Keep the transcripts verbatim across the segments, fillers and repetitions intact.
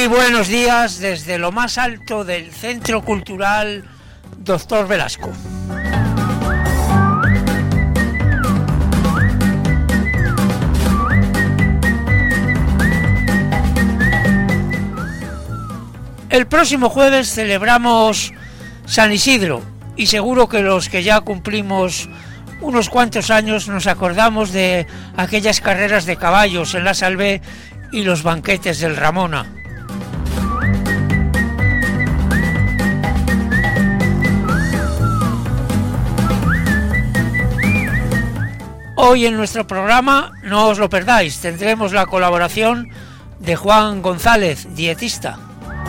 Muy buenos días desde lo más alto del Centro Cultural Doctor Velasco. El próximo jueves celebramos San Isidro y seguro que los que ya cumplimos unos cuantos años nos acordamos de aquellas carreras de caballos en la Salvé y los banquetes del Ramona. Hoy en nuestro programa, no os lo perdáis, tendremos la colaboración de Juan González, dietista.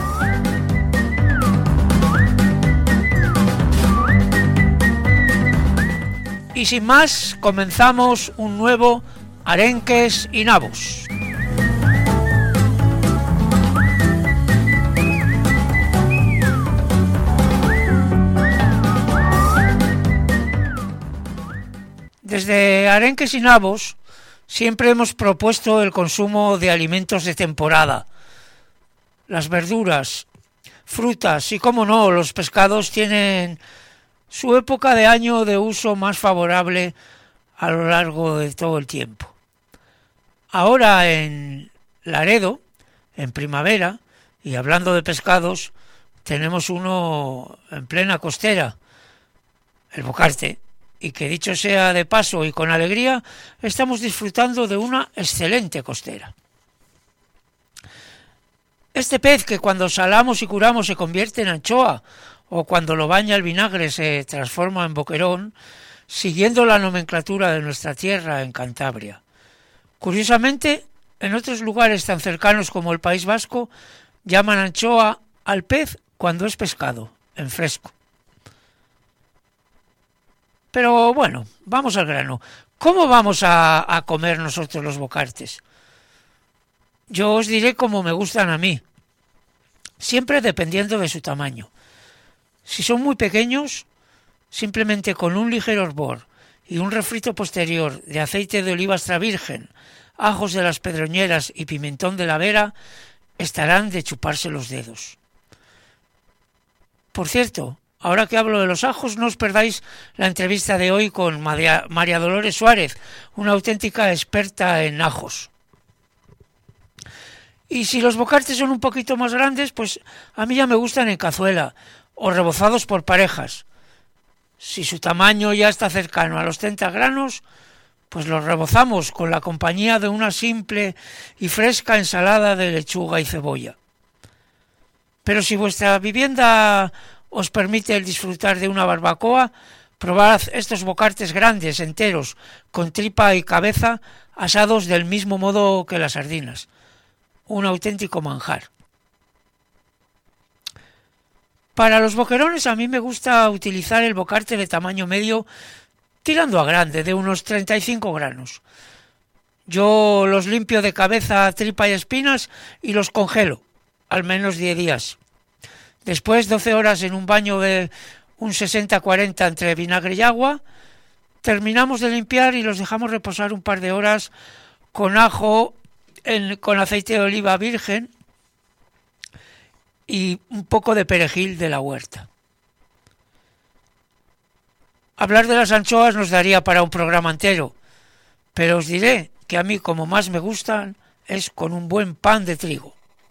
Y sin más, comenzamos un nuevo Arenques y Nabos. Desde Arenques y Nabos siempre hemos propuesto el consumo de alimentos de temporada. Las verduras, frutas y, como no, los pescados tienen su época de año de uso más favorable a lo largo de todo el tiempo. Ahora en Laredo, en primavera, y hablando de pescados, tenemos uno en plena costera, el bocarte, y que dicho sea de paso y con alegría, estamos disfrutando de una excelente costera. Este pez que cuando salamos y curamos se convierte en anchoa, o cuando lo baña el vinagre se transforma en boquerón, siguiendo la nomenclatura de nuestra tierra en Cantabria. Curiosamente, en otros lugares tan cercanos como el País Vasco, llaman anchoa al pez cuando es pescado, en fresco. Pero bueno, vamos al grano. ¿Cómo vamos a, a comer nosotros los bocartes? Yo os diré cómo me gustan a mí, siempre dependiendo de su tamaño. Si son muy pequeños, simplemente con un ligero hervor y un refrito posterior de aceite de oliva extra virgen, ajos de las pedroñeras y pimentón de la Vera, estarán de chuparse los dedos. Por cierto, ahora que hablo de los ajos, no os perdáis la entrevista de hoy con María, María Dolores Suárez, una auténtica experta en ajos. Y si los bocartes son un poquito más grandes, pues a mí ya me gustan en cazuela o rebozados por parejas. Si su tamaño ya está cercano a los treinta granos, pues los rebozamos con la compañía de una simple y fresca ensalada de lechuga y cebolla. Pero si vuestra vivienda os permite el disfrutar de una barbacoa, probad estos bocartes grandes, enteros, con tripa y cabeza, asados del mismo modo que las sardinas. Un auténtico manjar. Para los boquerones a mí me gusta utilizar el bocarte de tamaño medio tirando a grande, de unos treinta y cinco granos. Yo los limpio de cabeza, tripa y espinas y los congelo, al menos diez días. Después, doce horas en un baño de un sesenta cuarenta entre vinagre y agua, terminamos de limpiar y los dejamos reposar un par de horas con ajo, en, con aceite de oliva virgen y un poco de perejil de la huerta. Hablar de las anchoas nos daría para un programa entero, pero os diré que a mí como más me gustan es con un buen pan de trigo.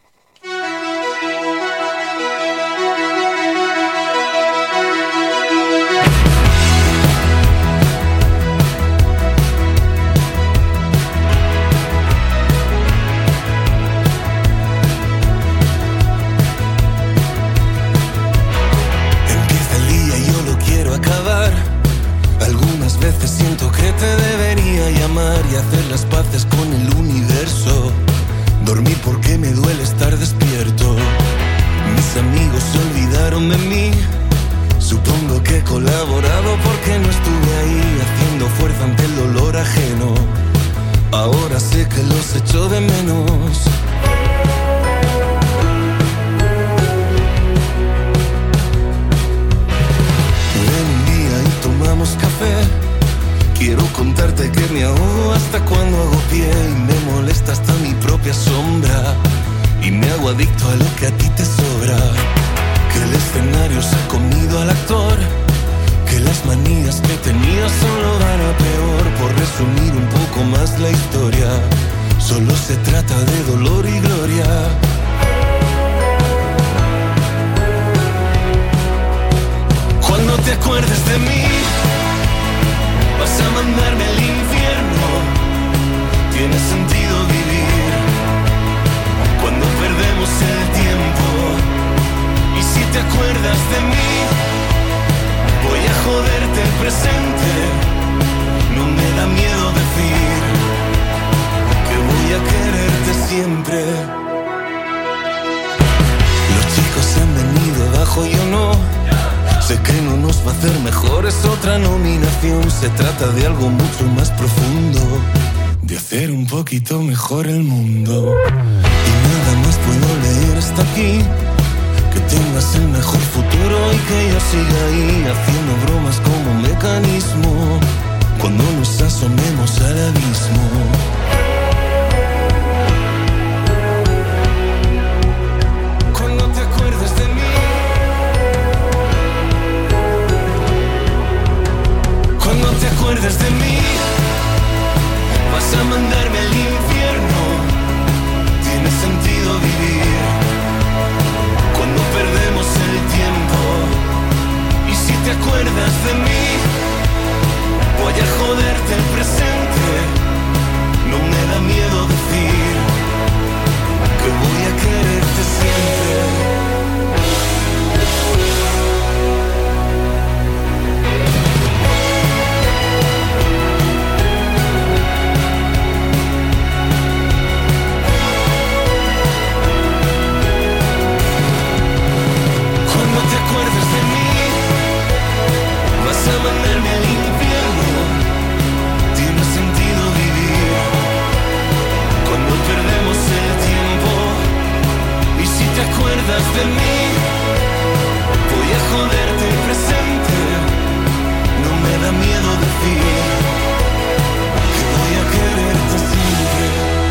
Algunas veces siento que te debería llamar y hacer las paces con el universo. Dormir porque me duele estar despierto. Mis amigos se olvidaron de mí. Supongo que he colaborado porque no estuve ahí haciendo fuerza ante el dolor ajeno. Ahora sé que los echo de menos. Café. Quiero contarte que me ahogo hasta cuando hago pie y me molesta hasta mi propia sombra y me hago vago adicto a lo que a ti te sobra. Que el escenario se ha comido al actor. Que las manías que tenías solo van a peor. Por resumir un poco más la historia, solo se trata de dolor y gloria. Cuando te acuerdes de mí, vas a mandarme al infierno. Tiene sentido vivir cuando perdemos el tiempo. Y si te acuerdas de mí, voy a joderte el presente. No me da miedo decir que voy a quererte siempre. Los chicos se han venido abajo, yo no. Sé que no nos va a hacer mejores otra nominación. Se trata de algo mucho más profundo, de hacer un poquito mejor el mundo. Y nada más puedo leer hasta aquí. Que tengas el mejor futuro y que yo siga ahí haciendo bromas como mecanismo cuando nos asomemos al abismo. Cuando te acuerdes de mí, cuando te acuerdes de mí, vas a mandarme al infierno. Tiene sentido vivir cuando perdemos el tiempo. Y si te acuerdas de mí, voy a joderte el presente. No me da miedo decir que voy a quererte siempre. A mandarme al infierno. Tiene sentido vivir cuando perdemos el tiempo. Y si te acuerdas de mí, voy a joderte el presente. No me da miedo decir que voy a quererte siempre.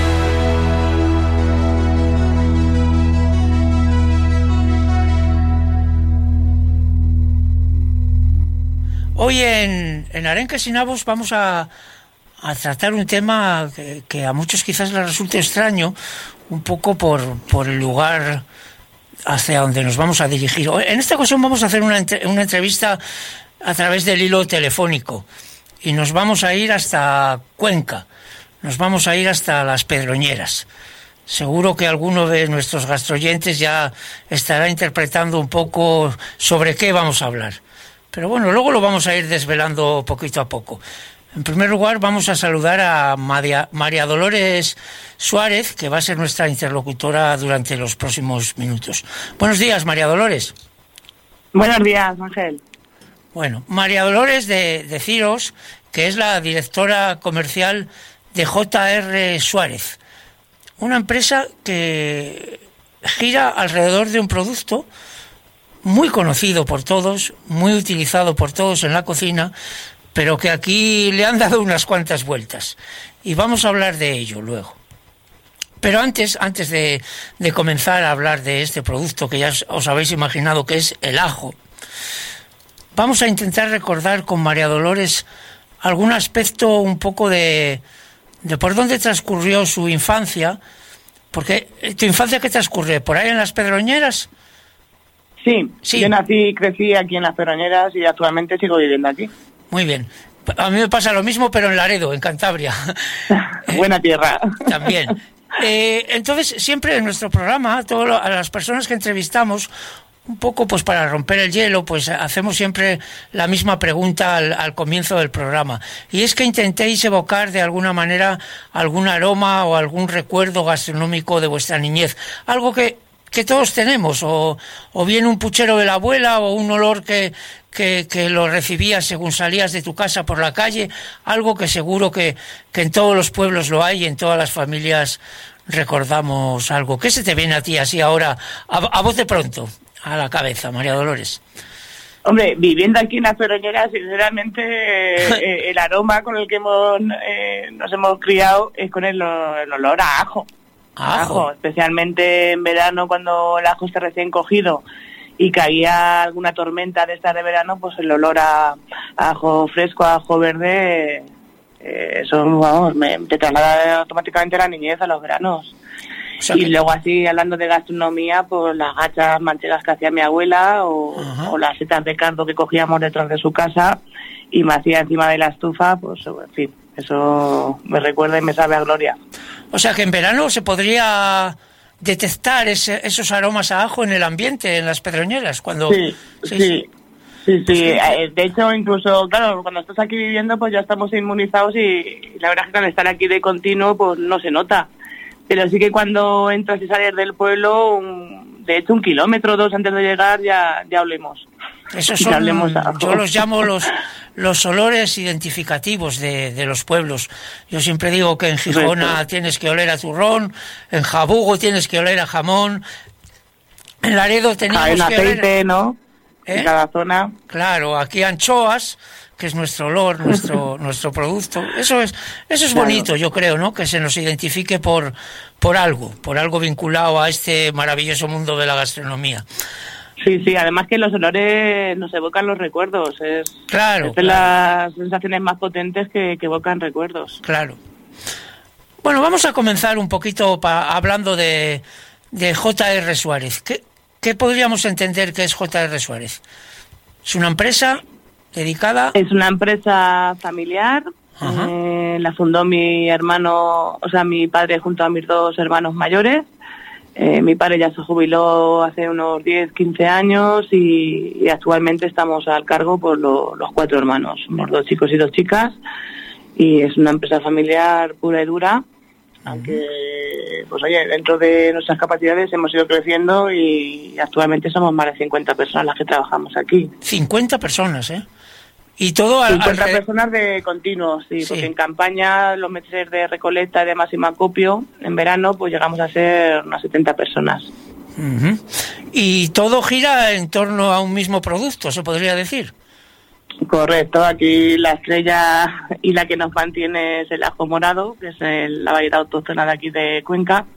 Hoy en, en Arenques y Nabos vamos a, a tratar un tema que, que a muchos quizás les resulte extraño, un poco por, por el lugar hacia donde nos vamos a dirigir. En esta ocasión vamos a hacer una, entre, una entrevista a través del hilo telefónico y nos vamos a ir hasta Cuenca, nos vamos a ir hasta Las Pedroñeras. Seguro que alguno de nuestros gastroyentes ya estará interpretando un poco sobre qué vamos a hablar. Pero bueno, luego lo vamos a ir desvelando poquito a poco. En primer lugar, vamos a saludar a María, María Dolores Suárez, que va a ser nuestra interlocutora durante los próximos minutos. Buenos días, María Dolores. Buenos días, Ángel. Bueno, María Dolores, de, deciros que es la directora comercial de J R Suárez, una empresa que gira alrededor de un producto muy conocido por todos, muy utilizado por todos en la cocina, pero que aquí le han dado unas cuantas vueltas. Y vamos a hablar de ello luego. Pero antes, antes de, de comenzar a hablar de este producto que ya os habéis imaginado que es el ajo, vamos a intentar recordar con María Dolores algún aspecto un poco de, de por dónde transcurrió su infancia, porque tu infancia, ¿qué transcurre? ¿Por ahí en Las Pedroñeras? Sí, sí, yo nací y crecí aquí en Las Pedroñeras y actualmente sigo viviendo aquí. Muy bien. A mí me pasa lo mismo, pero en Laredo, en Cantabria. Buena tierra. También. Eh, entonces, siempre en nuestro programa, todo lo, a las personas que entrevistamos, un poco pues para romper el hielo, pues hacemos siempre la misma pregunta al, al comienzo del programa. Y es que intentéis evocar de alguna manera algún aroma o algún recuerdo gastronómico de vuestra niñez. Algo que que todos tenemos, o, o bien un puchero de la abuela, o un olor que, que, que lo recibías según salías de tu casa por la calle, algo que seguro que, que en todos los pueblos lo hay y en todas las familias recordamos algo. ¿Qué se te viene a ti así ahora, a, a voz de pronto, a la cabeza, María Dolores? Hombre, viviendo aquí en Las Pedroñeras, sinceramente, eh, el aroma con el que hemos, eh, nos hemos criado es con el, el olor a ajo. Ajo. ajo, especialmente en verano cuando el ajo está recién cogido y caía alguna tormenta de estas de verano, pues el olor a, a ajo fresco, a ajo verde, eh, eso, vamos, me, te traslada automáticamente a la niñez, a los veranos. O sea y que... luego así, hablando de gastronomía, pues las gachas manchegas que hacía mi abuela o, o las setas de cardo que cogíamos detrás de su casa y me hacía encima de la estufa, pues en fin, eso me recuerda y me sabe a gloria. O sea que en verano se podría detectar ese, esos aromas a ajo en el ambiente, en las pedroñeras, cuando... Sí, sí, sí. Sí, sí, de hecho incluso, claro, cuando estás aquí viviendo pues ya estamos inmunizados y la verdad es que al estar aquí de continuo pues no se nota. Pero sí que cuando entras y sales del pueblo, un, de hecho un kilómetro o dos antes de llegar ya, ya olemos. Esos son, yo los llamo los los olores identificativos de, de los pueblos. Yo siempre digo que en Gijona sí, tienes que oler a turrón, en Jabugo tienes que oler a jamón, en Laredo teníamos en que aceite, oler... ¿no? ¿Eh? En cada zona. Claro, aquí anchoas, que es nuestro olor, nuestro nuestro producto. Eso es eso es claro. Bonito, yo creo, ¿no? Que se nos identifique por por algo, por algo vinculado a este maravilloso mundo de la gastronomía. Sí, sí, además que los olores nos evocan los recuerdos. Es, claro, es de claro. las sensaciones más potentes que, que evocan recuerdos. Claro. Bueno, vamos a comenzar un poquito pa, hablando de, de J R Suárez. ¿Qué, ¿Qué podríamos entender que es J R Suárez? ¿Es una empresa dedicada? Es una empresa familiar. Eh, la fundó mi hermano, o sea, mi padre junto a mis dos hermanos mayores. Eh, mi padre ya se jubiló hace unos diez, quince años y, y actualmente estamos al cargo por lo, los cuatro hermanos, unos dos chicos y dos chicas. Y es una empresa familiar pura y dura. Aunque, pues oye, dentro de nuestras capacidades hemos ido creciendo y actualmente somos más de cincuenta personas las que trabajamos aquí. cincuenta personas, ¿eh? Y todo al... cincuenta al... personas de continuo, sí, sí, porque en campaña, los meses de recolecta y de máximo acopio, en verano, pues llegamos a ser unas setenta personas. Uh-huh. Y todo gira en torno a un mismo producto, se podría decir. Correcto, aquí la estrella y la que nos mantiene es el ajo morado, que es el, la variedad autóctona de aquí de Cuenca.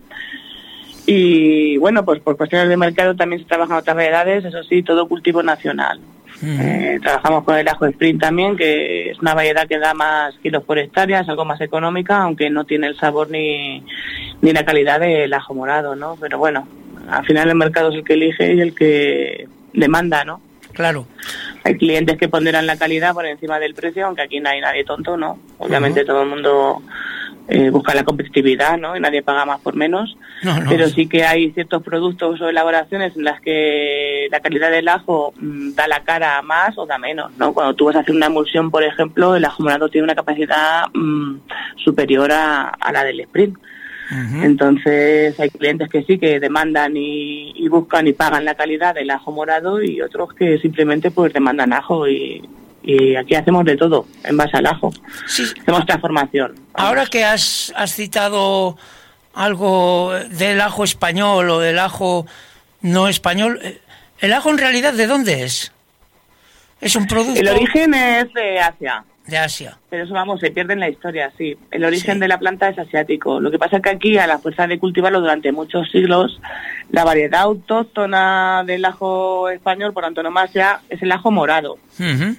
Y bueno, pues por cuestiones de mercado también se trabajan otras variedades, eso sí, todo cultivo nacional. Mm. Eh, trabajamos con el ajo sprint también, que es una variedad que da más kilos por hectárea, es algo más económica, aunque no tiene el sabor ni, ni la calidad del ajo morado, ¿no? Pero bueno, al final el mercado es el que elige y el que demanda, ¿no? Claro. Hay clientes que ponderan la calidad por encima del precio, aunque aquí no hay nadie tonto, ¿no? Obviamente uh-huh. todo el mundo eh, busca la competitividad, ¿no? Y nadie paga más por menos. No, no, pero sí que hay ciertos productos o elaboraciones en las que la calidad del ajo mmm, da la cara más o da menos, ¿no? Cuando tú vas a hacer una emulsión, por ejemplo, el ajo morado tiene una capacidad mmm, superior a, a la del sprint. Uh-huh. Entonces hay clientes que sí que demandan y, y buscan y pagan la calidad del ajo morado y otros que simplemente pues demandan ajo y, y aquí hacemos de todo en base al ajo. Sí. Hacemos transformación. Ahora que has, has citado algo del ajo español o del ajo no español, ¿el ajo en realidad de dónde es? ¿Es un producto? El origen es de Asia. De Asia. Pero eso, vamos, se pierde en la historia, sí. El origen sí. de la planta es asiático. Lo que pasa es que aquí, a la fuerza de cultivarlo durante muchos siglos, la variedad autóctona del ajo español, por antonomasia, es el ajo morado. Uh-huh.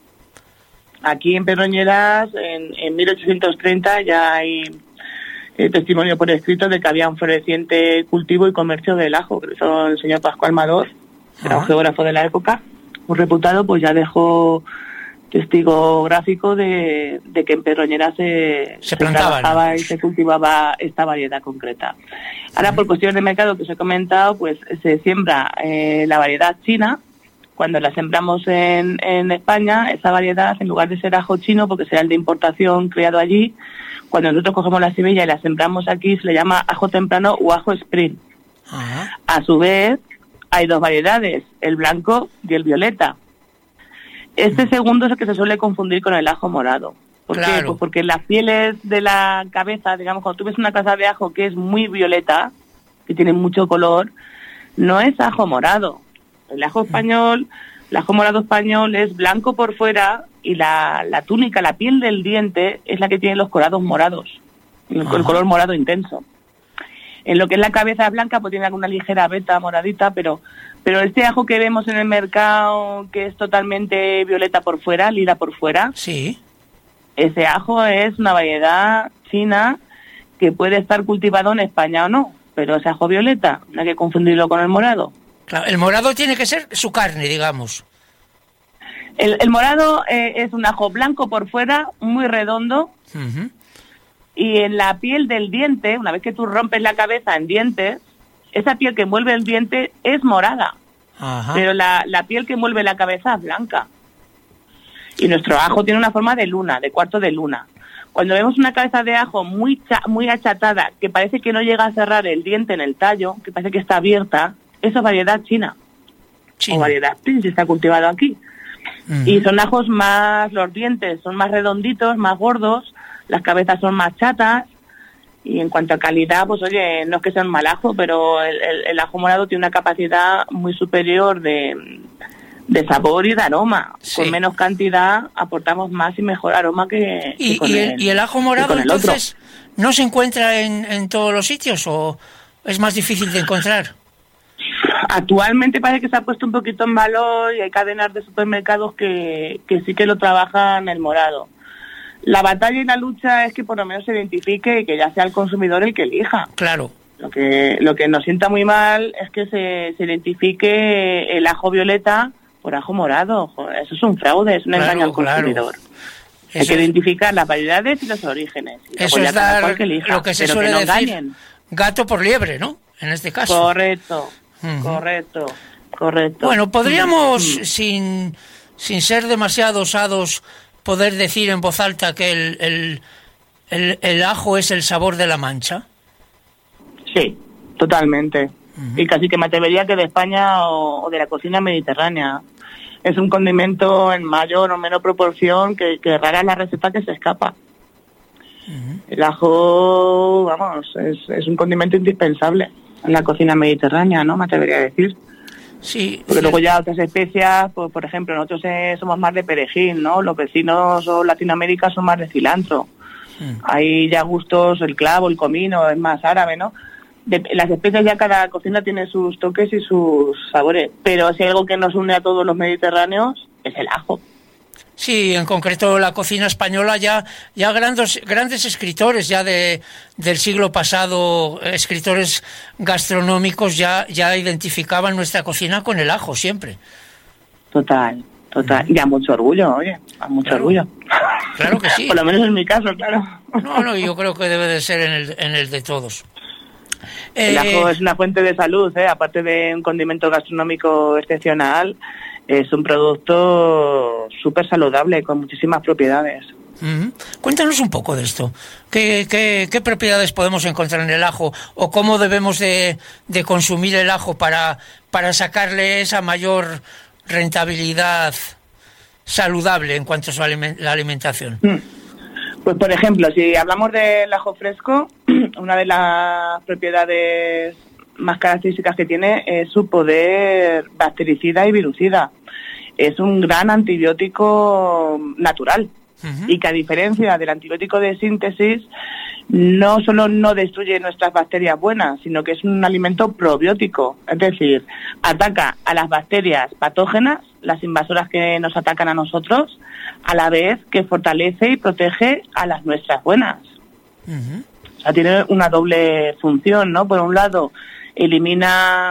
Aquí en Pedroñeras, en, en mil ochocientos treinta, ya hay eh, testimonio por escrito de que había un floreciente cultivo y comercio del ajo, que hizo el señor Pascual Mador, que era un geógrafo de la época, muy reputado, pues ya dejó testigo gráfico de, de que en Pedroñeras se, se, se plantaba, trabajaba ¿no? y se cultivaba esta variedad concreta. Ahora, sí. por cuestiones de mercado que os he comentado, pues se siembra eh, la variedad china. Cuando la sembramos en, en España, esa variedad, en lugar de ser ajo chino, porque será el de importación creado allí, cuando nosotros cogemos la semilla y la sembramos aquí, se le llama ajo temprano o ajo sprint. Ajá. A su vez, hay dos variedades, el blanco y el violeta. Este segundo es el que se suele confundir con el ajo morado. ¿Por claro. qué? Pues porque las pieles de la cabeza, digamos, cuando tú ves una taza de ajo que es muy violeta, que tiene mucho color, no es ajo morado. El ajo español, el ajo morado español es blanco por fuera y la, la túnica, la piel del diente, es la que tiene los corados morados, el, el color morado intenso. En lo que es la cabeza blanca, pues tiene alguna ligera veta moradita, pero pero este ajo que vemos en el mercado, que es totalmente violeta por fuera, lila por fuera, sí, ese ajo es una variedad china que puede estar cultivado en España o no, pero ese ajo violeta, no hay que confundirlo con el morado. Claro, el morado tiene que ser su carne, digamos. El, el morado eh, es un ajo blanco por fuera, muy redondo, uh-huh. y en la piel del diente, una vez que tú rompes la cabeza en dientes, esa piel que envuelve el diente es morada, Ajá. pero la, la piel que envuelve la cabeza es blanca. Y nuestro ajo tiene una forma de luna, de cuarto de luna. Cuando vemos una cabeza de ajo muy cha- muy achatada, que parece que no llega a cerrar el diente en el tallo, que parece que está abierta, eso es variedad china, china. o variedad Prince, está cultivado aquí. Uh-huh. Y son ajos más, los dientes son más redonditos, más gordos, las cabezas son más chatas, y en cuanto a calidad, pues oye, no es que sea un mal ajo, pero el, el, el ajo morado tiene una capacidad muy superior de, de sabor y de aroma. Sí. Con menos cantidad aportamos más y mejor aroma que, ¿Y, que con y el, el, ¿Y el ajo morado el entonces otro. no se encuentra en, en todos los sitios o es más difícil de encontrar? Actualmente parece que se ha puesto un poquito en valor y hay cadenas de supermercados que, que sí que lo trabajan el morado. La batalla y la lucha es que por lo menos se identifique y que ya sea el consumidor el que elija. Claro. Lo que lo que nos sienta muy mal es que se, se identifique el ajo violeta por ajo morado. Joder, eso es un fraude, es un claro, engaño al consumidor. Claro. Hay eso que es... identificar las variedades y los orígenes. Y eso es dar que elija, lo que se suele que no decir engañen. Gato por liebre, ¿no? En este caso. Correcto, uh-huh. correcto, correcto. Bueno, podríamos, uh-huh. sin, sin ser demasiado osados, poder decir en voz alta que el, el, el, el ajo es el sabor de la Mancha. Sí, totalmente. Uh-huh. Y casi que me atrevería que de España o, o de la cocina mediterránea. Es un condimento en mayor o menor proporción que, que rara es la receta que se escapa. Uh-huh. El ajo, vamos, es, es un condimento indispensable en la cocina mediterránea, ¿no? Me atrevería a decir. Sí. Porque sí. luego ya otras especias, pues, por ejemplo, nosotros eh, somos más de perejil, ¿no? Los vecinos o Latinoamérica son más de cilantro. Uh-huh. Hay ya gustos, el clavo, el comino, es más árabe, ¿no? De, las especias ya cada cocina tiene sus toques y sus sabores, pero si hay algo que nos une a todos los mediterráneos es el ajo. Sí, en concreto la cocina española ya ya grandes grandes escritores ya de del siglo pasado, escritores gastronómicos ya ya identificaban nuestra cocina con el ajo siempre. Total, total, y a mucho orgullo, oye, a mucho claro, orgullo. Claro que sí. Por lo menos en mi caso, claro. No, no, yo creo que debe de ser en el en el de todos. El ajo es una fuente de salud, ¿eh? Aparte de un condimento gastronómico excepcional, es un producto súper saludable con muchísimas propiedades. Uh-huh. Cuéntanos un poco de esto. ¿Qué, qué, qué propiedades podemos encontrar en el ajo o cómo debemos de, de consumir el ajo para, para sacarle esa mayor rentabilidad saludable en cuanto a su aliment- la alimentación? Mm. Pues, por ejemplo, si hablamos del ajo fresco, una de las propiedades más características que tiene es su poder bactericida y virucida. Es un gran antibiótico natural. Uh-huh. Y que a diferencia del antibiótico de síntesis, no solo no destruye nuestras bacterias buenas, sino que es un alimento probiótico. Es decir, ataca a las bacterias patógenas, las invasoras que nos atacan a nosotros, a la vez que fortalece y protege a las nuestras buenas. Uh-huh. O sea, tiene una doble función, ¿no? Por un lado, elimina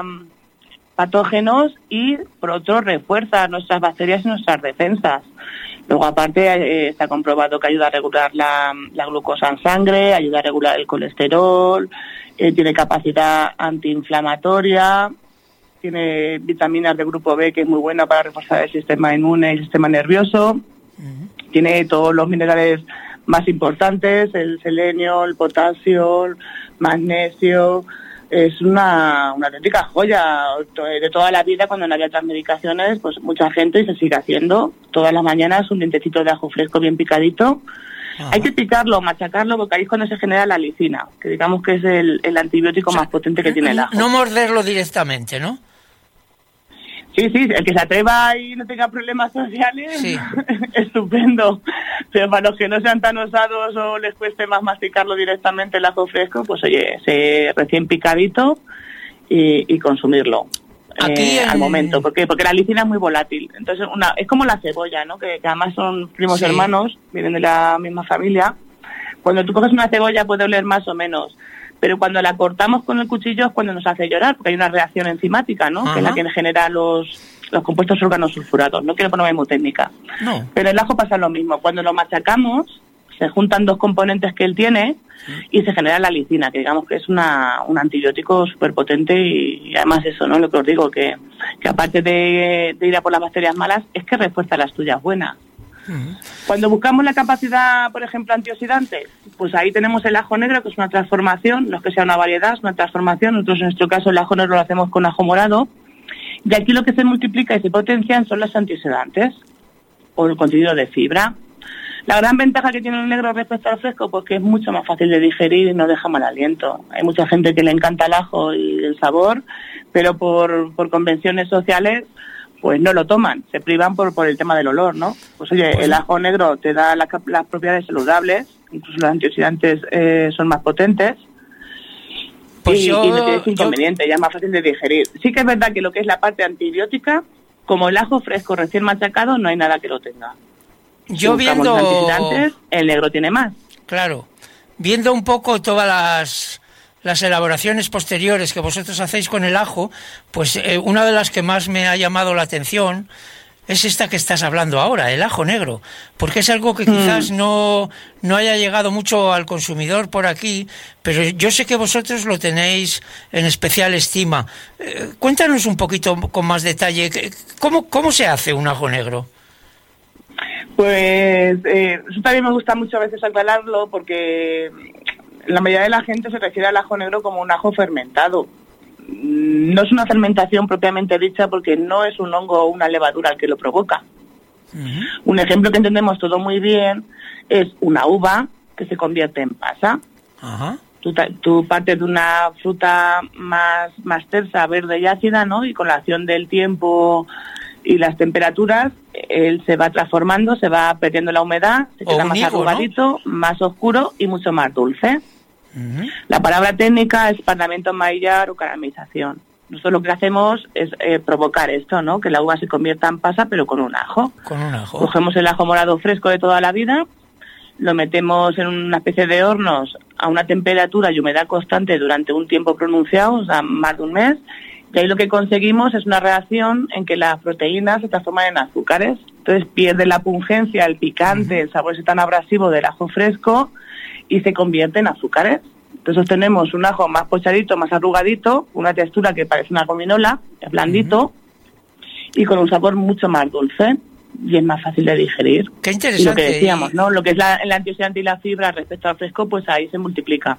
patógenos y, por otro, refuerza nuestras bacterias y nuestras defensas. Luego, aparte, eh, está comprobado que ayuda a regular la, la glucosa en sangre, ayuda a regular el colesterol, eh, tiene capacidad antiinflamatoria, tiene vitaminas de grupo B que es muy buena para reforzar el sistema inmune y el sistema nervioso, uh-huh. tiene todos los minerales más importantes, el selenio, el potasio, el magnesio. Es una, una auténtica joya de toda la vida. Cuando no había otras medicaciones, pues mucha gente, y se sigue haciendo, todas las mañanas un dientecito de ajo fresco bien picadito. Ajá. Hay que picarlo, machacarlo, porque ahí es cuando se genera la lisina, que digamos que es el, el antibiótico, o sea, más potente que tiene el ajo. No morderlo directamente, ¿no? Sí, sí, el que se atreva y no tenga problemas sociales, sí. Estupendo. Pero para los que no sean tan osados o les cueste más masticarlo directamente el ajo fresco, pues oye, se recién picadito y, y consumirlo. Aquí eh, en... al momento. ¿Por qué? Porque la lisina es muy volátil. Entonces, una es como la cebolla, ¿no? Que, que además son primos sí. hermanos, vienen de la misma familia. Cuando tú coges una cebolla puede oler más o menos, pero cuando la cortamos con el cuchillo es cuando nos hace llorar, porque hay una reacción enzimática, ¿no? Ajá. Que es la que genera los, los compuestos organosulfurados. No quiero ponerme muy técnica. No. Pero el ajo pasa lo mismo. Cuando lo machacamos, se juntan dos componentes que él tiene y se genera la lisina, que digamos que es una, un antibiótico súper potente y, y además eso, ¿no? Lo que os digo, que, que aparte de, de ir a por las bacterias malas, es que refuerza las tuyas buenas. Uh-huh. Cuando buscamos la capacidad, por ejemplo, antioxidante, pues ahí tenemos el ajo negro, que es una transformación, no es que sea una variedad, es una transformación. Nosotros en nuestro caso el ajo negro lo hacemos con ajo morado, y aquí lo que se multiplica y se potencian son los antioxidantes o el contenido de fibra. La gran ventaja que tiene el negro respecto al fresco, pues que es mucho más fácil de digerir y no deja mal aliento. Hay mucha gente que le encanta el ajo y el sabor, pero por, por convenciones sociales pues no lo toman, se privan por por el tema del olor, ¿no? Pues oye, pues el ajo negro te da la, las propiedades saludables, incluso los antioxidantes eh, son más potentes, pues y, yo, y no tienes inconveniente, yo... ya es más fácil de digerir. Sí que es verdad que lo que es la parte antibiótica, como el ajo fresco recién machacado, no hay nada que lo tenga. Yo si viendo... antioxidantes, el negro tiene más. Claro, viendo un poco todas las... las elaboraciones posteriores que vosotros hacéis con el ajo, pues eh, una de las que más me ha llamado la atención es esta que estás hablando ahora, el ajo negro, porque es algo que quizás mm. no, no haya llegado mucho al consumidor por aquí, pero yo sé que vosotros lo tenéis en especial estima. Eh, cuéntanos un poquito con más detalle, ¿cómo, cómo se hace un ajo negro? Pues eh, eso también me gusta mucho a veces aclararlo, porque la mayoría de la gente se refiere al ajo negro como un ajo fermentado. No es una fermentación propiamente dicha, porque no es un hongo o una levadura el que lo provoca. Uh-huh. Un ejemplo que entendemos todo muy bien es una uva que se convierte en pasa. Uh-huh. Tú, tú partes de una fruta más, más tersa, verde y ácida, ¿no? Y con la acción del tiempo y las temperaturas, él se va transformando, se va perdiendo la humedad, se queda más arrugadito, ¿no? Más oscuro y mucho más dulce. Uh-huh. La palabra técnica es parlamiento amarillado o caramelización. Nosotros lo que hacemos es eh, provocar esto, ¿no? Que la uva se convierta en pasa, pero con un ajo. Con un ajo. Cogemos el ajo morado fresco de toda la vida, lo metemos en una especie de hornos a una temperatura y humedad constante durante un tiempo pronunciado, o sea, más de un mes, y ahí lo que conseguimos es una reacción en que las proteínas se transforman en azúcares. Entonces pierde la pungencia, el picante, uh-huh. el sabor ese tan abrasivo del ajo fresco y se convierte en azúcares. Entonces tenemos un ajo más pochadito, más arrugadito, una textura que parece una gominola, es blandito, uh-huh. y con un sabor mucho más dulce y es más fácil de digerir. Qué interesante. Y lo que decíamos, ¿no? Lo que es la, el antioxidante y la fibra respecto al fresco, pues ahí se multiplica.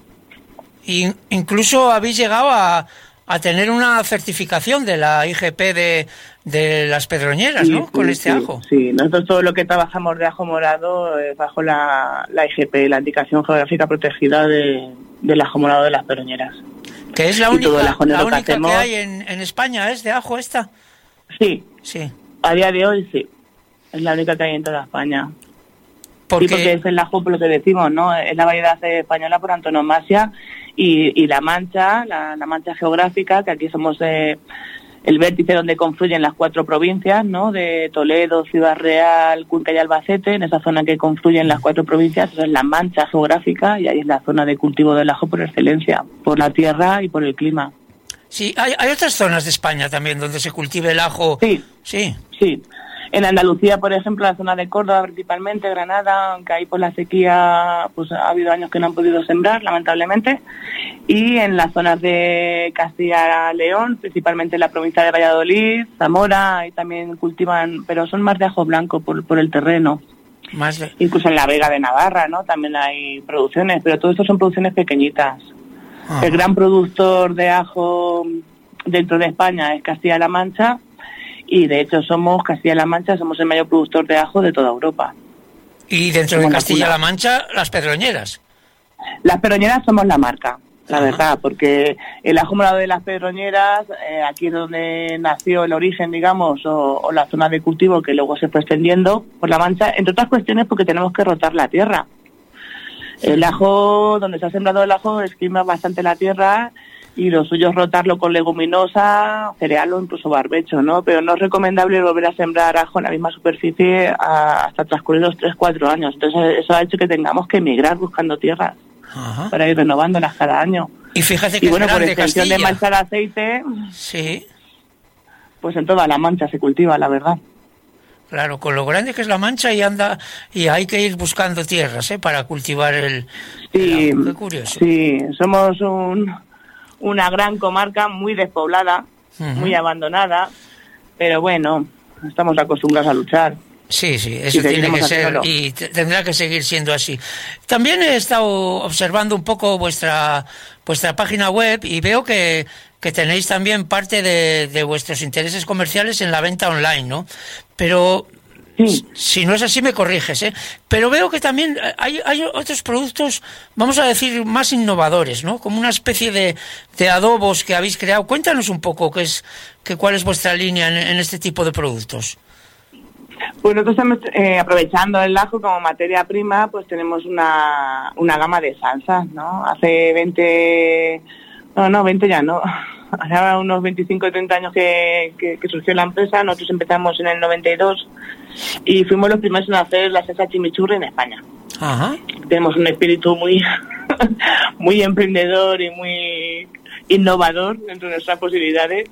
Y incluso habéis llegado a, a tener una certificación de la I G P de, de las Pedroñeras, ¿no? Sí, con este sí, ajo. Sí, nosotros todo lo que trabajamos de ajo morado es bajo la, la I G P, la Indicación Geográfica Protegida de, del ajo morado de las Pedroñeras. Que es la única, la única que, hacemos, que hay en, en España, ¿es de ajo esta? Sí, sí. A día de hoy sí, es la única que hay en toda España. Porque... Sí, porque es el ajo, por lo que decimos, ¿no? Es la variedad española por antonomasia y, y la mancha, la, la mancha geográfica, que aquí somos eh, el vértice donde confluyen las cuatro provincias, ¿no? De Toledo, Ciudad Real, Cuenca y Albacete, en esa zona que confluyen las cuatro provincias, esa es la mancha geográfica y ahí es la zona de cultivo del ajo por excelencia, por la tierra y por el clima. Sí, hay, hay otras zonas de España también donde se cultive el ajo. Sí, sí, sí. En Andalucía, por ejemplo, la zona de Córdoba principalmente, Granada, aunque ahí por la sequía pues ha habido años que no han podido sembrar, lamentablemente. Y en las zonas de Castilla-León, principalmente en la provincia de Valladolid, Zamora, ahí también cultivan, pero son más de ajo blanco por, por el terreno. Más de... Incluso en la Vega de Navarra, ¿no? También hay producciones, pero todo esto son producciones pequeñitas. Ajá. El gran productor de ajo dentro de España es Castilla-La Mancha, y de hecho somos Castilla-La Mancha, somos el mayor productor de ajo de toda Europa. Y dentro somos de Castilla-La Mancha, las Pedroñeras. Las Pedroñeras somos la marca. la Ajá. verdad, porque el ajo morado de las Pedroñeras, eh, aquí es donde nació el origen, digamos, o, o la zona de cultivo que luego se fue extendiendo por La Mancha, entre otras cuestiones porque tenemos que rotar la tierra. El ajo, donde se ha sembrado el ajo, esquima bastante la tierra y lo suyo es rotarlo con leguminosa, cereal o incluso barbecho, ¿no? Pero no es recomendable volver a sembrar ajo en la misma superficie a, hasta transcurridos tres cuatro años. Entonces eso ha hecho que tengamos que emigrar buscando tierras Ajá. para ir renovándolas cada año. Y fíjate que y bueno, es por grande extensión Castilla. de mancha de aceite, sí. pues en toda La Mancha se cultiva, la verdad. Claro, con lo grande que es La Mancha y anda y hay que ir buscando tierras, ¿eh? Para cultivar el... Sí, el Qué curioso. Sí, somos un... una gran comarca muy despoblada, uh-huh. muy abandonada, pero bueno, estamos acostumbrados a luchar. Sí, sí, eso tiene que ser y t- tendrá que seguir siendo así. También he estado observando un poco vuestra vuestra página web y veo que, que tenéis también parte de, de vuestros intereses comerciales en la venta online, ¿no? Pero... Sí. Si no es así me corriges, ¿eh? Pero veo que también hay, hay otros productos, vamos a decir, más innovadores, ¿no? Como una especie de, de adobos que habéis creado. Cuéntanos un poco qué es, que cuál es vuestra línea en, en este tipo de productos. Pues nosotros estamos eh, aprovechando el ajo como materia prima, pues tenemos una, una gama de salsas, ¿no? Hace veinte... No, no, veinte ya no. Hace unos veinticinco o treinta años que, que, que surgió la empresa. Nosotros empezamos en el noventa y dos y fuimos los primeros en hacer la salsa chimichurri en España. Ajá. Tenemos un espíritu muy muy emprendedor y muy innovador dentro de nuestras posibilidades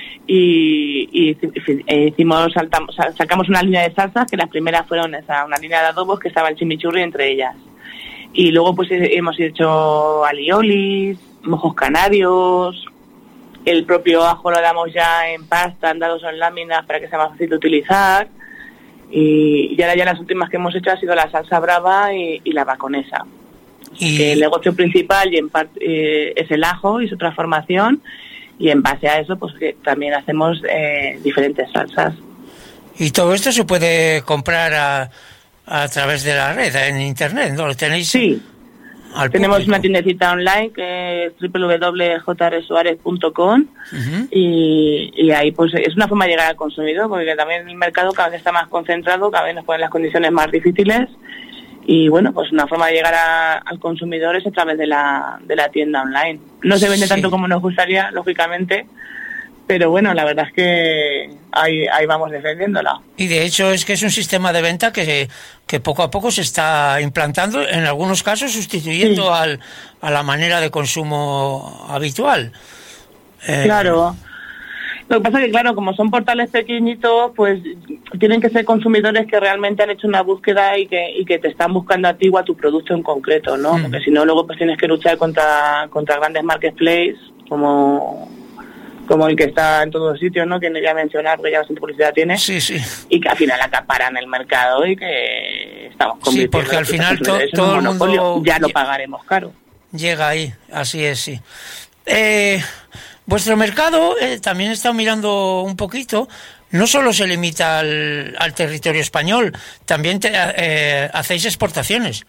y, y hicimos saltamos, sacamos una línea de salsas que las primeras fueron esa, una línea de adobos que estaba el chimichurri entre ellas y luego pues hemos hecho aliolis, mojos canarios. El propio ajo lo damos ya en pasta, en dados o en láminas para que sea más fácil de utilizar. Y, y ahora ya las últimas que hemos hecho ha sido la salsa brava y, y la baconesa. Y... El negocio principal y en part, eh, es el ajo y su transformación. Y en base a eso pues que también hacemos eh, diferentes salsas. Y todo esto se puede comprar a, a través de la red, en internet, ¿no? ¿Lo tenéis? Sí. Tenemos público. Una tiendecita online que es doble u doble u doble u punto j r suárez punto com uh-huh. y, y ahí pues es una forma de llegar al consumidor porque también el mercado cada vez está más concentrado, cada vez nos ponen las condiciones más difíciles y bueno, pues una forma de llegar a, al consumidor es a través de la, de la tienda online. No se vende sí. tanto como nos gustaría, lógicamente, pero bueno, la verdad es que ahí, ahí vamos defendiéndola. Y de hecho es que es un sistema de venta que, que poco a poco se está implantando, en algunos casos sustituyendo sí. al, a la manera de consumo habitual. Eh, claro. Lo que pasa es que, claro, como son portales pequeñitos, pues tienen que ser consumidores que realmente han hecho una búsqueda y que y que te están buscando a ti o a tu producto en concreto, ¿no? Mm. Porque si no, luego pues tienes que luchar contra, contra grandes marketplaces como... como el que está en todos los sitios, ¿no? Que no voy a mencionar porque ya bastante publicidad tiene. Sí, sí. Y que al final acaparan el mercado y que estamos convirtiendo... Sí, porque al final to, todo el mundo... Ya lo pagaremos caro. Llega ahí, así es, sí. Eh, vuestro mercado, eh, también he estado mirando un poquito, no solo se limita al, al territorio español, también te, eh, hacéis exportaciones.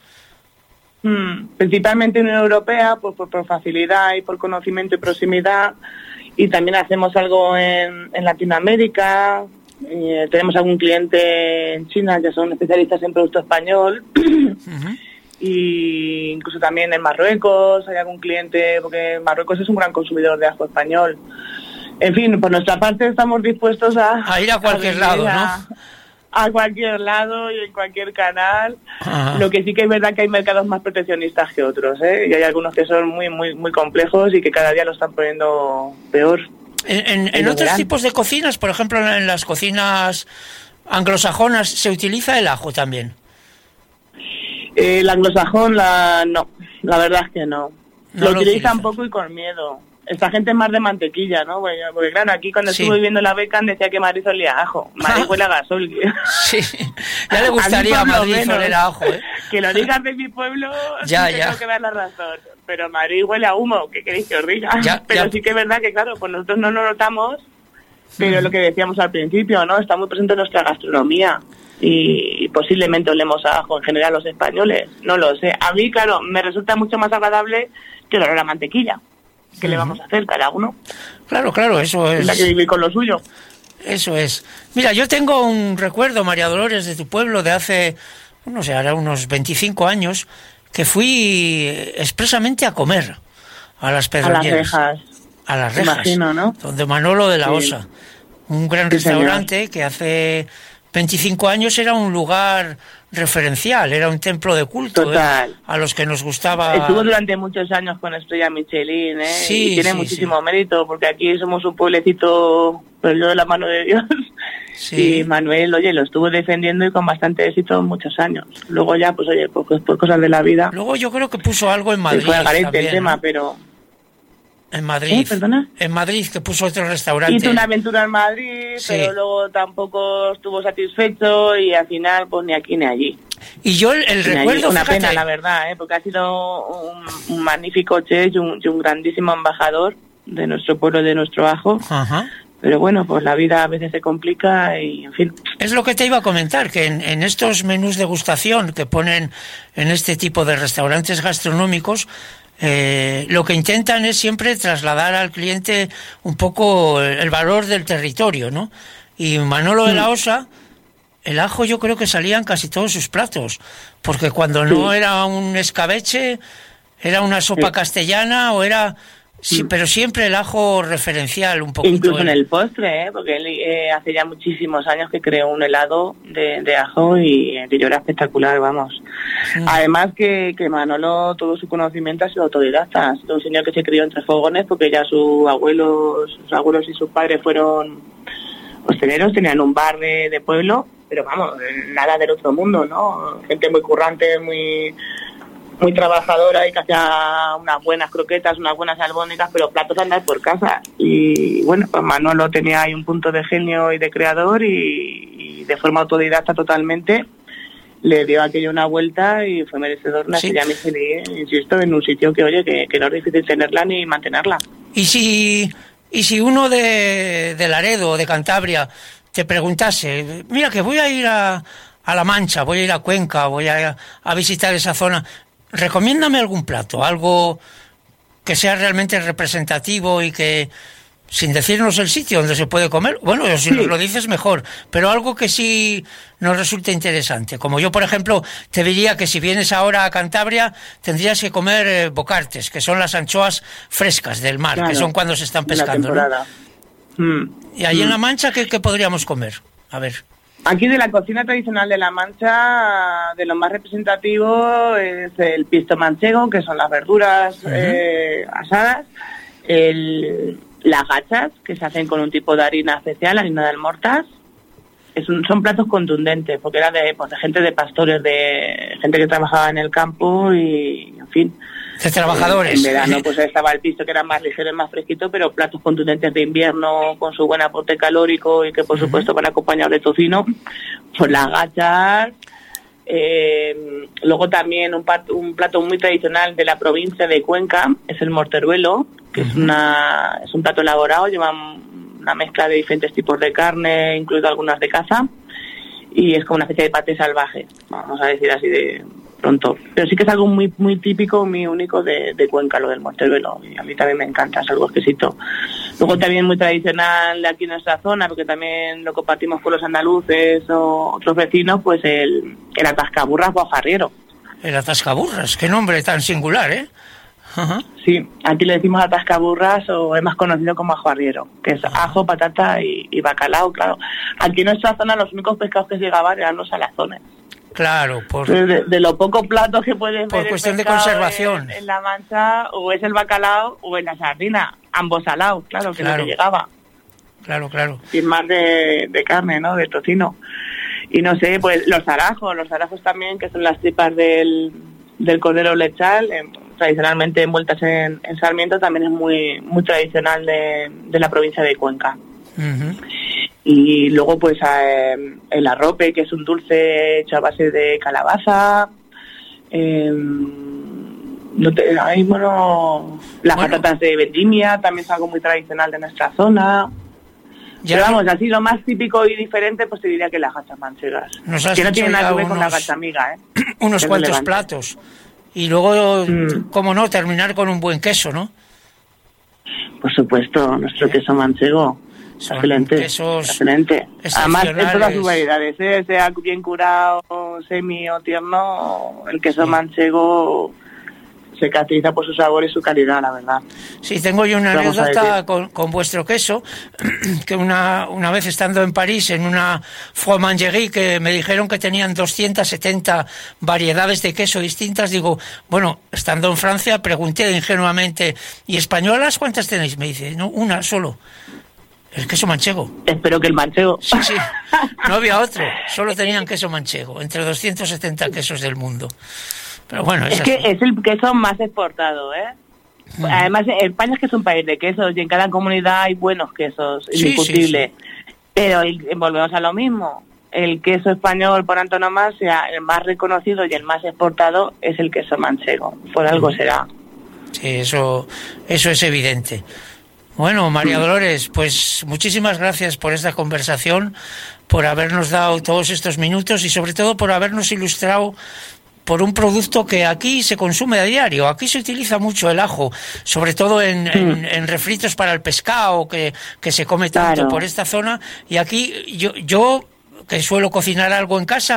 Mm, principalmente en Unión Europea, pues, por, por facilidad y por conocimiento y proximidad... Y también hacemos algo en, en Latinoamérica, eh, tenemos algún cliente en China que son especialistas en producto español, uh-huh. y incluso también en Marruecos hay algún cliente, porque Marruecos es un gran consumidor de ajo español. En fin, por nuestra parte estamos dispuestos a... A ir a cualquier a lado, a, ¿no? A cualquier lado y en cualquier canal. Ajá. Lo que sí que es verdad que hay mercados más proteccionistas que otros, ¿eh? Y hay algunos que son muy muy muy complejos y que cada día lo están poniendo peor. En, en, en otros tipos de cocinas, por ejemplo, en las cocinas anglosajonas, ¿se utiliza el ajo también? Eh, el anglosajón, la, no, la verdad es que no. no lo, lo utilizan poco y con miedo. Esta gente es más de mantequilla, ¿no? Porque, porque claro, aquí cuando sí. estuve viviendo la Becan decía que Madrid olía a ajo. Madrid huele a gasol. Sí, ya le gustaría a Madrid oler a ajo, ¿eh? Que lo digas de mi pueblo, ya, sí ya. tengo que dar la razón. Pero Madrid huele a humo, ¿qué queréis que os diga? Ya, pero ya. Sí que es verdad que, claro, pues nosotros no lo notamos, pero mm. lo que decíamos al principio, ¿no? Está muy presente en nuestra gastronomía. Y posiblemente olemos a ajo en general los españoles, no lo sé. A mí, claro, me resulta mucho más agradable que olor a mantequilla. ¿Qué uh-huh. le vamos a hacer cada uno? Claro, claro, eso es... La que vive con lo suyo. Eso es. Mira, yo tengo un recuerdo, María Dolores, de tu pueblo de hace, no sé, ahora unos veinticinco años, que fui expresamente a comer a las Pedroñeras. A las Rejas. A las Rejas. Imagino, ¿no? Donde Manolo de la sí. Osa. Un gran sí, restaurante señor. que hace veinticinco años era un lugar referencial, era un templo de culto. Total. ¿eh? A los que nos gustaba... Estuvo durante muchos años con Estrella Michelin, ¿eh? Sí, y tiene sí, muchísimo sí. mérito, porque aquí somos un pueblecito perdido de la mano de Dios. Sí. Y Manuel, oye, lo estuvo defendiendo y con bastante éxito muchos años. Luego ya, pues oye, pues, por cosas de la vida... Luego yo creo que puso algo en Madrid. Fue al garete también, el tema, ¿no? pero... En Madrid. ¿Eh? ¿Perdona? En Madrid, que puso otro restaurante. Hizo una aventura en Madrid, sí. pero luego tampoco estuvo satisfecho y al final, pues ni aquí ni allí. Y yo el, el recuerdo... Una fíjate, pena, la verdad, ¿eh? Porque ha sido un, un magnífico chef y un, y un grandísimo embajador de nuestro pueblo, de nuestro ajo. Ajá. Pero bueno, pues la vida a veces se complica y, en fin. Es lo que te iba a comentar, que en, en estos menús degustación que ponen en este tipo de restaurantes gastronómicos, eh, lo que intentan es siempre trasladar al cliente un poco el, el valor del territorio, ¿no? Y Manolo de la Osa, el ajo yo creo que salía en casi todos sus platos, porque cuando no sí. era un escabeche, era una sopa sí. castellana o era... Sí, pero siempre el ajo referencial un poquito. Incluso en el postre, ¿eh? Porque él eh, hace ya muchísimos años que creó un helado de, de ajo y el era espectacular, vamos. Sí. Además que, que Manolo, todo su conocimiento ha sido autodidacta. Ha sido un señor que se crió entre fogones porque ya sus abuelos, sus abuelos y sus padres fueron hosteleros, tenían un bar de, de pueblo, pero vamos, nada del otro mundo, ¿no? Gente muy currante, muy... muy trabajadora y que hacía unas buenas croquetas, unas buenas albóndigas, pero platos a andar por casa. Y bueno, pues Manolo tenía ahí un punto de genio y de creador y, y de forma autodidacta totalmente le dio aquello una vuelta y fue merecedor una estrella Michelin, insisto, en un sitio que, oye, que, que no es difícil tenerla ni mantenerla. Y si, y si uno de, de Laredo o de Cantabria te preguntase, mira que voy a ir a, a La Mancha, voy a ir a Cuenca, voy a, a visitar esa zona... Recomiéndame algún plato, algo que sea realmente representativo y que, sin decirnos el sitio donde se puede comer, bueno, si sí. nos lo dices mejor, pero algo que sí nos resulte interesante. Como yo, por ejemplo, te diría que si vienes ahora a Cantabria, tendrías que comer eh, bocartes, que son las anchoas frescas del mar, claro, que son cuando se están pescando, ¿no? Mm. Y ahí mm. en La Mancha, ¿qué, qué podríamos comer? A ver... Aquí de la cocina tradicional de La Mancha, de lo más representativo es el pisto manchego, que son las verduras uh-huh. eh, asadas, el, las gachas, que se hacen con un tipo de harina especial, harina de almortas. Es un, son platos contundentes, porque era de, pues, de gente de pastores, de gente que trabajaba en el campo y, en fin... De trabajadores. En, en verano pues estaba el pisto que era más ligero y más fresquito, pero platos contundentes de invierno con su buen aporte calórico y que por uh-huh. supuesto van acompañados de tocino, pues las gachas. Eh, luego también un, pat, un plato muy tradicional de la provincia de Cuenca es el morteruelo, que uh-huh. es una es un plato elaborado, lleva una mezcla de diferentes tipos de carne, incluido algunas de caza, y es como una especie de paté salvaje, vamos a decir así de pronto. Pero sí que es algo muy muy típico, muy único de, de Cuenca, lo del morteruelo, y a mí también me encanta, es algo exquisito. Luego también muy tradicional de aquí en nuestra zona, porque también lo compartimos con los andaluces o otros vecinos, pues el, el atascaburras guajarriero. El atascaburras, qué nombre tan singular, ¿eh? Uh-huh. Sí, aquí le decimos atascaburras o es más conocido como ajo arriero, que es ajo, patata y, y bacalao, claro. Aquí en nuestra zona los únicos pescados que llegaban eran los salazones. Claro, por... De, de los pocos platos que puedes por ver cuestión de conservación. En, en La Mancha, o es el bacalao o es la sardina, ambos salados, claro, que claro. es lo que llegaba. Claro, claro. Sin más de, de carne, ¿no? De tocino. Y no sé, pues los zarajos, los zarajos también, que son las tripas del, del cordero lechal, eh, tradicionalmente envueltas en, en sarmiento, también es muy muy tradicional de, de la provincia de Cuenca. Uh-huh. Y luego pues eh, el arrope, que es un dulce hecho a base de calabaza, eh, no te, ahí, bueno, las bueno. patatas de vendimia también es algo muy tradicional de nuestra zona. Ya Pero vamos, así lo más típico y diferente pues te diría que las gachas manchegas, que no tiene nada que ver unos, con la gacha amiga, ¿eh? Unos cuantos platos. y luego, mm. cómo no, terminar con un buen queso, ¿no? Por supuesto, nuestro ¿Eh? queso manchego. Son excelente, excelente. Además, en todas sus variedades, ¿eh? Sea bien curado, semi o tierno, el queso sí. manchego se caracteriza por su sabor y su calidad, la verdad. Sí, tengo yo una anécdota con, con vuestro queso, que una, una vez estando en París, en una fromagerie, que me dijeron que tenían doscientas setenta variedades de queso distintas. Digo, bueno, estando en Francia, pregunté ingenuamente, ¿y españolas cuántas tenéis? Me dice, no, una solo. El queso manchego. Espero que el manchego. Sí, sí. No había otro. Solo tenían queso manchego, entre doscientos setenta quesos del mundo. Pero bueno, es, es que es el queso más exportado, ¿eh? Mm. Además, España es que es un país de quesos y en cada comunidad hay buenos quesos, es sí, indiscutible. Sí, sí. Pero el, volvemos a lo mismo. El queso español, por antonomasia, el más reconocido y el más exportado es el queso manchego. Por algo mm. será. Sí, eso, eso es evidente. Bueno, María Dolores, pues muchísimas gracias por esta conversación, por habernos dado todos estos minutos y sobre todo por habernos ilustrado por un producto que aquí se consume a diario. Aquí se utiliza mucho el ajo, sobre todo en, en, en refritos para el pescado, que, que se come tanto claro. por esta zona. Y aquí yo, yo, que suelo cocinar algo en casa,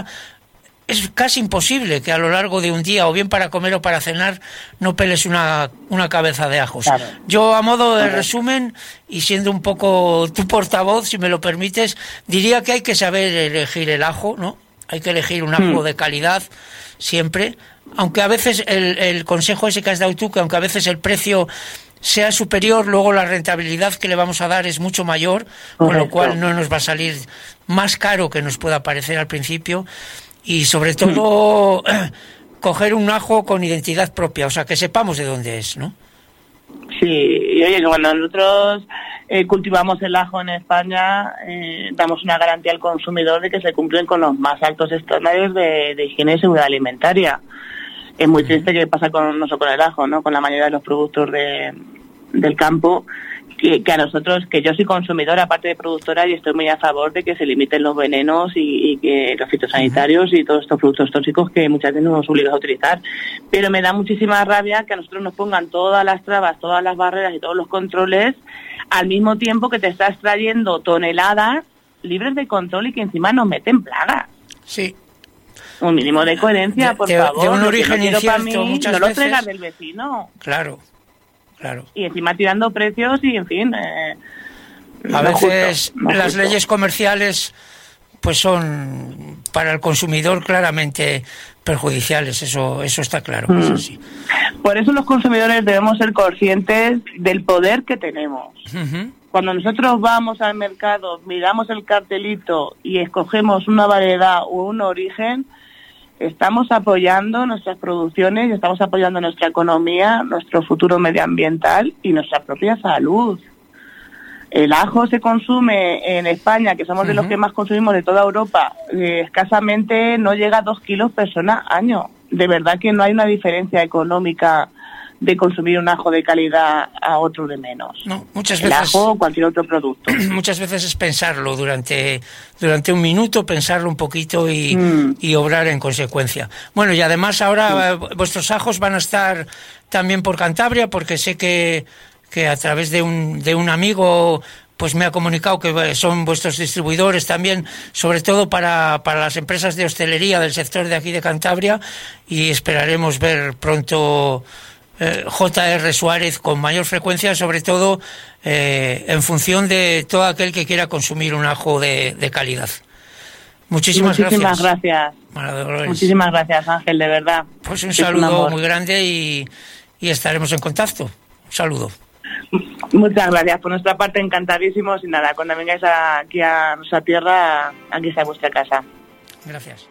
es casi imposible que a lo largo de un día, o bien para comer o para cenar, no peles una, una cabeza de ajos. Claro. Yo, a modo de claro. resumen, y siendo un poco tu portavoz, si me lo permites, diría que hay que saber elegir el ajo, ¿no? Hay que elegir un ajo mm. de calidad, siempre. Aunque a veces el, el consejo ese que has dado tú, que aunque a veces el precio sea superior, luego la rentabilidad que le vamos a dar es mucho mayor, Correcto. Con lo cual no nos va a salir más caro que nos pueda parecer al principio. Y sobre todo, mm. coger un ajo con identidad propia, o sea, que sepamos de dónde es, ¿no? Sí, y oye, cuando nosotros eh, cultivamos el ajo en España, eh, damos una garantía al consumidor de que se cumplen con los más altos estándares de, de higiene y seguridad alimentaria. Es muy triste que pasa con, no solo con el ajo, ¿no? Con la mayoría de los productos de, del campo, que, que a nosotros, que yo soy consumidora, aparte de productora, y estoy muy a favor de que se limiten los venenos y, y que los fitosanitarios y todos estos productos tóxicos que muchas veces nos obligan a utilizar. Pero me da muchísima rabia que a nosotros nos pongan todas las trabas, todas las barreras y todos los controles al mismo tiempo que te estás trayendo toneladas libres de control y que encima nos meten plagas. Sí. Un mínimo de coherencia, por de, favor. De un origen no incierto, mí, muchas no veces. lo traigas del vecino. Claro, claro. Y encima tirando precios y, en fin... Eh, a no veces justo, no las justo. leyes comerciales pues son para el consumidor claramente perjudiciales, eso eso está claro. Mm. Es así. Por eso los consumidores debemos ser conscientes del poder que tenemos. Uh-huh. Cuando nosotros vamos al mercado, miramos el cartelito y escogemos una variedad o un origen, estamos apoyando nuestras producciones, estamos apoyando nuestra economía, nuestro futuro medioambiental y nuestra propia salud. El ajo se consume en España, que somos uh-huh. de los que más consumimos de toda Europa, eh, escasamente no llega a dos kilos persona año. De verdad que no hay una diferencia económica de consumir un ajo de calidad a otro de menos. No, muchas el veces, ajo o cualquier otro producto. Muchas veces es pensarlo durante, durante un minuto, pensarlo un poquito y, mm. y obrar en consecuencia. Bueno, y además ahora sí. vuestros ajos van a estar también por Cantabria, porque sé que, que a través de un, de un amigo pues me ha comunicado que son vuestros distribuidores también, sobre todo para, para las empresas de hostelería del sector de aquí de Cantabria, y esperaremos ver pronto eh, J R Suárez con mayor frecuencia, sobre todo eh, en función de todo aquel que quiera consumir un ajo de, de calidad. Muchísimas, Muchísimas gracias. gracias. Muchísimas gracias, Ángel, de verdad. Pues un saludo un muy grande y, y estaremos en contacto. Un saludo. Muchas gracias. Por nuestra parte, encantadísimos. Y nada, cuando vengáis aquí a nuestra tierra, aquí está vuestra casa. Gracias.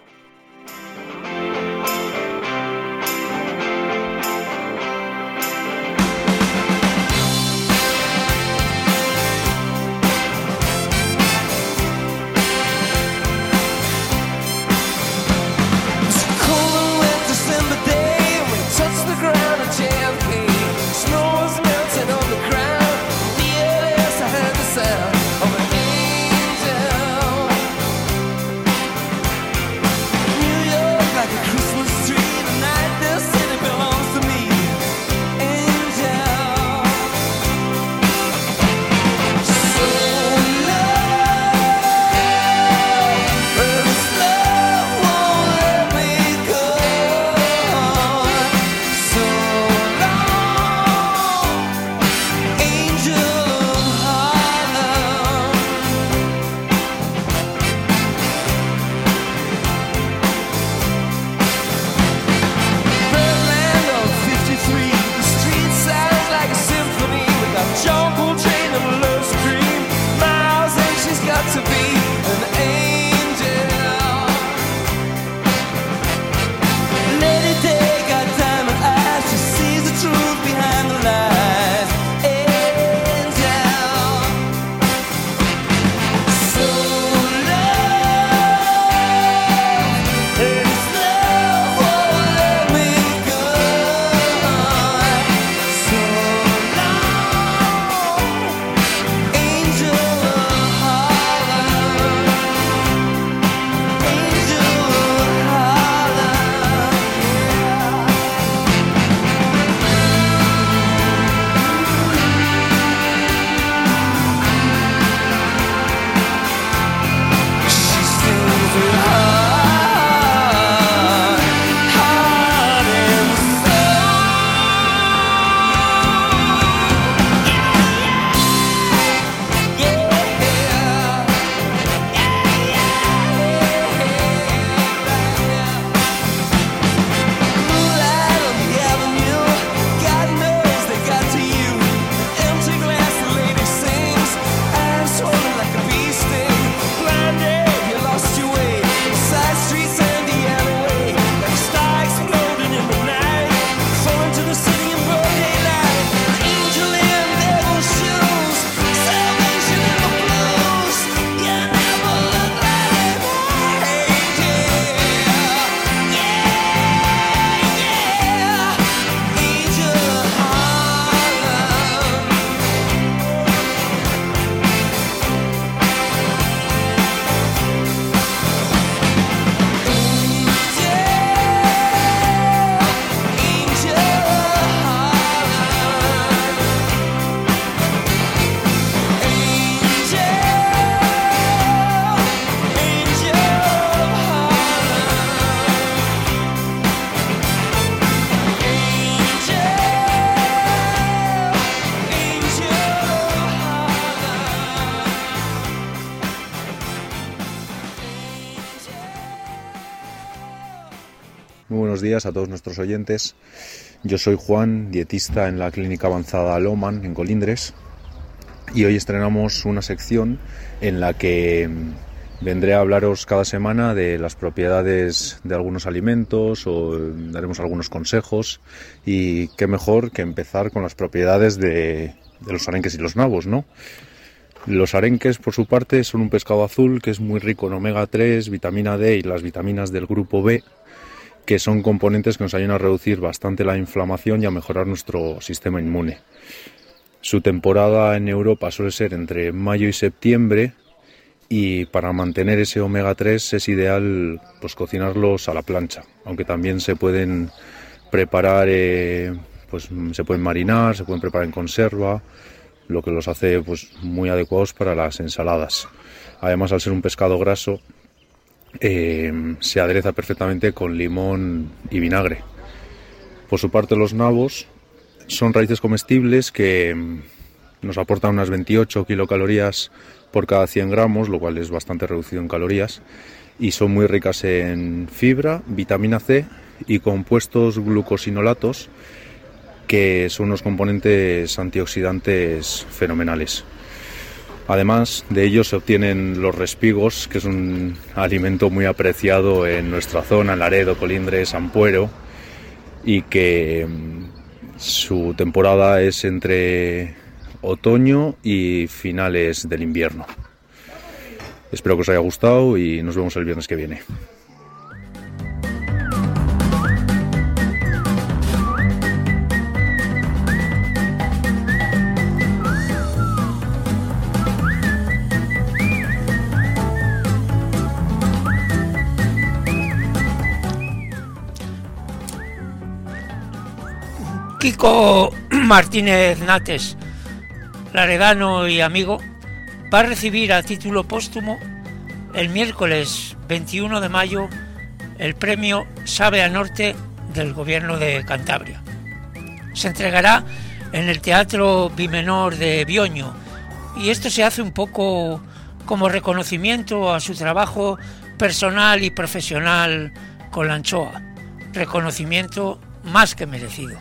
Muy buenos días a todos nuestros oyentes. Yo soy Juan, dietista en la Clínica Avanzada Lohmann en Colindres, y hoy estrenamos una sección en la que vendré a hablaros cada semana de las propiedades de algunos alimentos o daremos algunos consejos, y qué mejor que empezar con las propiedades de, de los arenques y los nabos, ¿no? Los arenques, por su parte, son un pescado azul que es muy rico en omega tres, vitamina D y las vitaminas del grupo B, que son componentes que nos ayudan a reducir bastante la inflamación y a mejorar nuestro sistema inmune. Su temporada en Europa suele ser entre mayo y septiembre, y para mantener ese omega tres es ideal pues cocinarlos a la plancha, aunque también se pueden preparar, eh, pues se pueden marinar, se pueden preparar en conserva, lo que los hace pues muy adecuados para las ensaladas. Además, al ser un pescado graso, Eh, se adereza perfectamente con limón y vinagre. Por su parte, los nabos son raíces comestibles que nos aportan unas veintiocho kilocalorías por cada cien gramos, lo cual es bastante reducido en calorías, y son muy ricas en fibra, vitamina C y compuestos glucosinolatos, que son unos componentes antioxidantes fenomenales. Además de ellos se obtienen los respigos, que es un alimento muy apreciado en nuestra zona, Laredo, Colindres, Ampuero, y que su temporada es entre otoño y finales del invierno. Espero que os haya gustado y nos vemos el viernes que viene. Kiko Martínez Nates, laredano y amigo, va a recibir a título póstumo el miércoles veintiuno de mayo el premio Sabe a Norte del Gobierno de Cantabria. Se entregará en el Teatro Bimenor de Bioño, y esto se hace un poco como reconocimiento a su trabajo personal y profesional con la anchoa, reconocimiento más que merecido.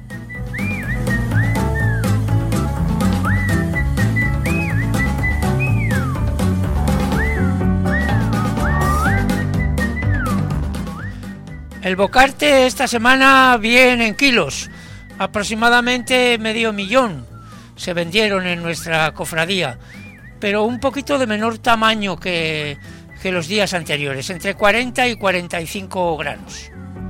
El bocarte esta semana viene en kilos, aproximadamente medio millón se vendieron en nuestra cofradía, pero un poquito de menor tamaño que, que los días anteriores, entre cuarenta y cuarenta y cinco granos.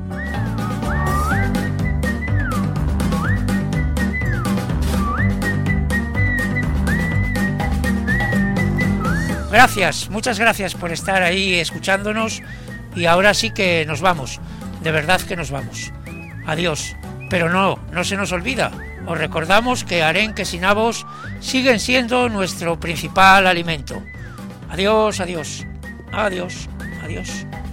Gracias, muchas gracias por estar ahí escuchándonos, y ahora sí que nos vamos. De verdad que nos vamos. Adiós. Pero no, no se nos olvida. Os recordamos que arenques y nabos siguen siendo nuestro principal alimento. Adiós, adiós. Adiós, adiós.